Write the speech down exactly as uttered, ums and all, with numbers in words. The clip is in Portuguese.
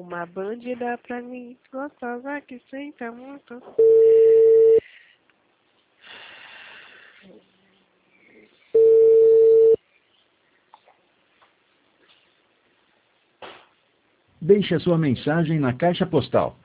uma bandida pra mim, gostosa que senta muito. Deixe a sua mensagem na caixa postal.